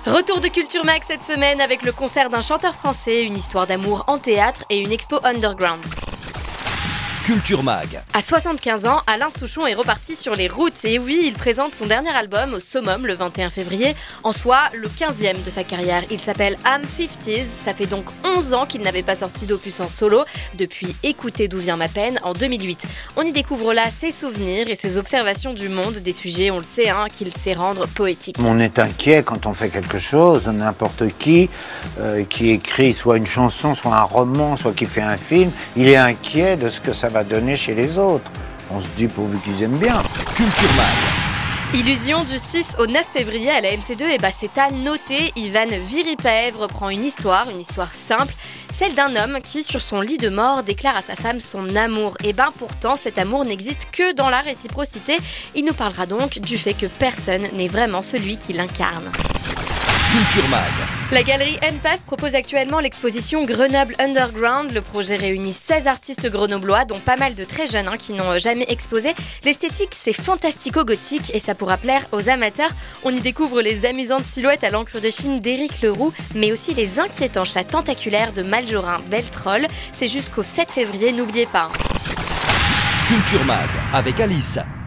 Retour de Culture Mag cette semaine avec le concert d'un chanteur français, une histoire d'amour en théâtre et une expo underground. Culture Mag. À 75 ans, Alain Souchon est reparti sur les routes. Et oui, il présente son dernier album au Summum le 21 février, en soi le 15e de sa carrière. Il s'appelle I'm 50s, ça fait donc 11 ans qu'il n'avait pas sorti d'opus en solo, depuis Écoutez d'où vient ma peine en 2008. On y découvre là ses souvenirs et ses observations du monde, des sujets, on le sait, qu'il sait rendre poétiques. On est inquiet quand on fait quelque chose, n'importe qui écrit soit une chanson, soit un roman, soit qui fait un film, il est inquiet de ce que ça va donner chez les autres. On se dit pourvu qu'ils aiment bien. Culture Mag. Illusion du 6 au 9 février à la MC2, c'est à noter. Ivan Viripaev reprend une histoire simple, celle d'un homme qui, sur son lit de mort, déclare à sa femme son amour. Pourtant, cet amour n'existe que dans la réciprocité. Il nous parlera donc du fait que personne n'est vraiment celui qui l'incarne. Culture Mag. La galerie NPass propose actuellement l'exposition Grenoble Underground. Le projet réunit 16 artistes grenoblois, dont pas mal de très jeunes qui n'ont jamais exposé. L'esthétique, c'est fantastico-gothique et ça pourra plaire aux amateurs. On y découvre les amusantes silhouettes à l'encre de Chine d'Éric Leroux, mais aussi les inquiétants chats tentaculaires de Maljorin Beltroll. C'est jusqu'au 7 février, n'oubliez pas. Culture Mag avec Alice.